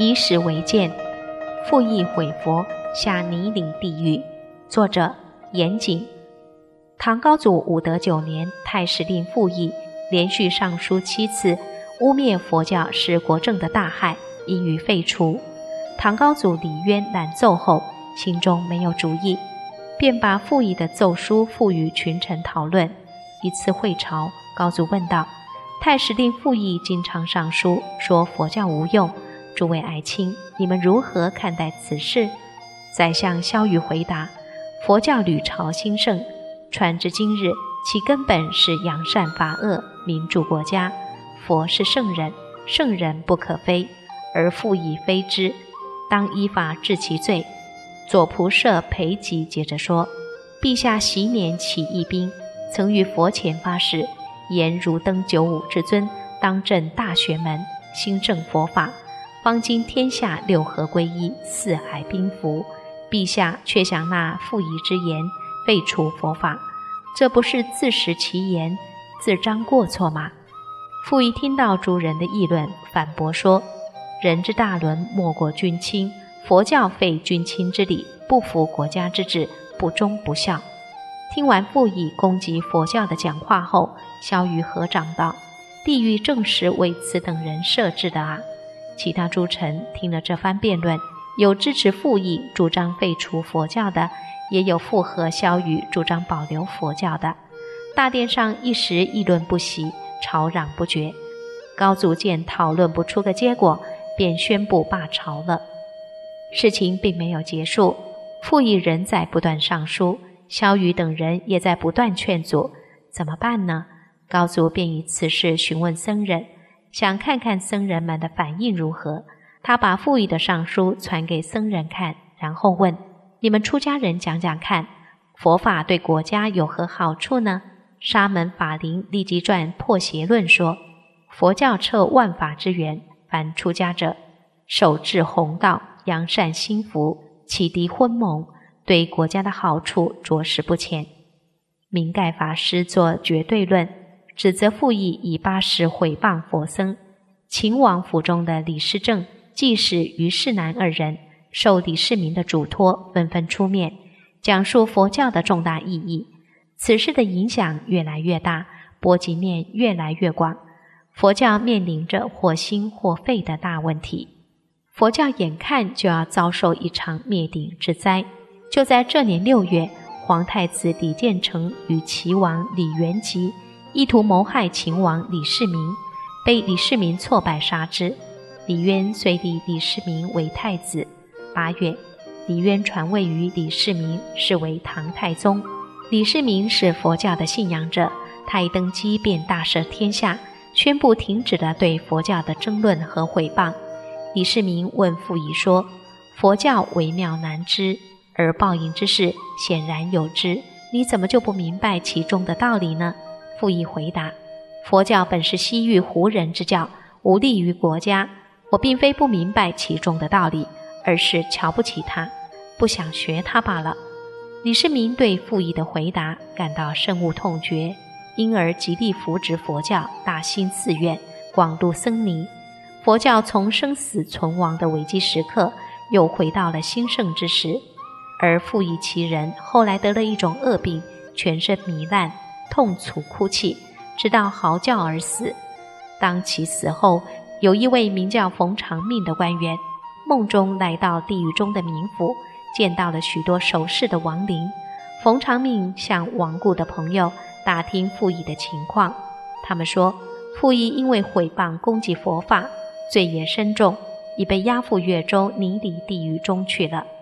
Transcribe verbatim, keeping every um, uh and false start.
以史为鉴，复议毁佛，下泥泞地狱。作者严谨。唐高祖武德九年，太史令傅毅连续上书七次，污蔑佛教是国政的大害，应予废除。唐高祖李渊览奏后，心中没有主意，便把傅毅的奏书付与群臣讨论。一次会朝，高祖问道：太史令傅毅经常上书说佛教无用，诸位爱卿，你们如何看待此事？宰相萧瑜回答：佛教屡朝兴盛，传至今日，其根本是扬善罚恶，民主国家。佛是圣人，圣人不可非，而傅毅非之，当依法治其罪。左仆射裴吉接着说：陛下昔年起义兵，曾于佛前发誓，言如登九五之尊，当镇大学门，兴正佛法。方今天下六合归一，四海宾服，陛下却想纳傅仪之言，废除佛法，这不是自食其言，自彰过错吗？傅仪听到诸人的议论，反驳说：人之大伦，莫过君亲，佛教废君亲之礼，不服国家之治，不忠不孝。听完傅仪攻击佛教的讲话后，萧瑜合掌道：地狱正是为此等人设置的啊！其他诸臣听了这番辩论，有支持傅毅主张废除佛教的，也有附和萧瑜主张保留佛教的。大殿上一时议论不息，吵嚷不绝。高祖见讨论不出个结果，便宣布罢朝了。事情并没有结束，傅毅仍在不断上书，萧瑜等人也在不断劝阻。怎么办呢？高祖便以此事询问僧人，想看看僧人们的反应如何。他把傅毅的上书传给僧人看，然后问：你们出家人讲讲看，佛法对国家有何好处呢？沙门法林立即撰破邪论说：佛教彻万法之源，凡出家者守至弘道，扬善心福，启迪昏蒙，对国家的好处着实不浅。明盖法师作绝对论，指责傅毅以八十毁谤佛僧。秦王府中的李世正、济世于世南二人受李世民的嘱托，纷纷出面讲述佛教的重大意义。此事的影响越来越大，波及面越来越广，佛教面临着或兴或废的大问题。佛教眼看就要遭受一场灭顶之灾。就在这年六月，皇太子李建成与齐王李元吉意图谋害秦王李世民，被李世民挫败杀之。李渊遂立李世民为太子。八月，李渊传位于李世民，是为唐太宗。李世民是佛教的信仰者，他一登基便大赦天下，宣布停止了对佛教的争论和毁谤。李世民问傅仪说：佛教微妙难知，而报应之事显然有之，你怎么就不明白其中的道理呢？傅仪回答：佛教本是西域胡人之教，无利于国家，我并非不明白其中的道理，而是瞧不起他，不想学他罢了。李世民对傅仪的回答感到深恶痛绝，因而极力扶植佛教，大兴寺院，广度僧尼。佛教从生死存亡的危机时刻，又回到了兴盛之时。而傅仪其人后来得了一种恶病，全身糜烂，痛楚哭泣，直到嚎叫而死。当其死后，有一位名叫冯长命的官员，梦中来到地狱中的冥府，见到了许多守世的亡灵。冯长命向亡故的朋友打听傅仪的情况，他们说傅仪因为毁谤攻击佛法，罪业深重，已被押赴越州泥泞地狱中去了。